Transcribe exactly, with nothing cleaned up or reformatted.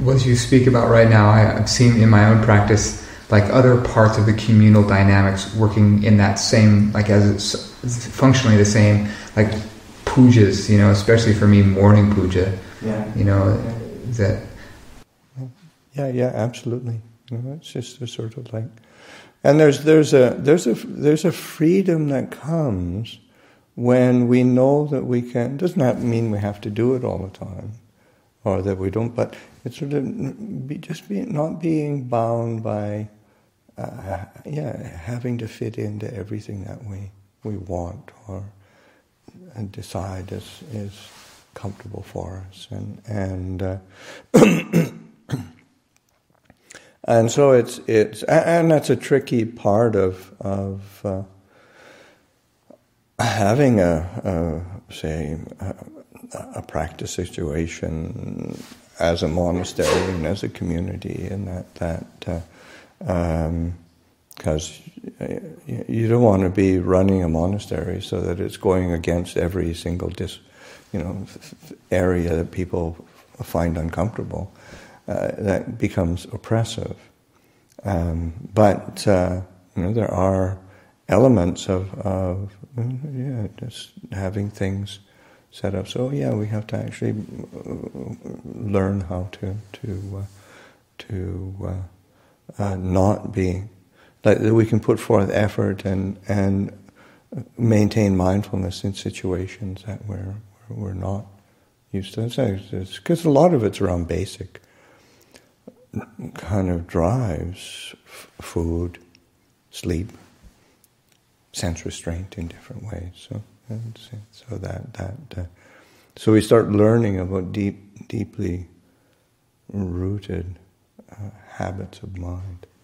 what you speak about right now, I, I've seen in my own practice, like other parts of the communal dynamics working in that same, like as it's, it's functionally the same, like pujas, you know, especially for me, morning puja, yeah. you know, yeah. that. Yeah, yeah, absolutely. You know, it's just a sort of like, and there's there's a there's a there's a freedom that comes when we know that we can. Doesn't that mean we have to do it all the time, or that we don't? But it's sort of be, just be, not being bound by, uh, yeah, having to fit into everything that we we want or and decide is is comfortable for us, and and. Uh, And so it's it's and that's a tricky part of of uh, having a, a say a, a practice situation as a monastery and as a community, and that that because uh, um, you don't want to be running a monastery so that it's going against every single dis, you know area that people find uncomfortable. Uh, that becomes oppressive. Um, but, uh, you know, there are elements of, of, yeah, just having things set up. So, yeah, we have to actually learn how to, to, uh, to uh, uh, not be, like we can put forth effort and, and maintain mindfulness in situations that we're, we're not used to. It's because a lot of it's around basic kind of drives, f- food, sleep, sense restraint in different ways. So, and so that that uh, so we start learning about deep, deeply rooted uh, habits of mind.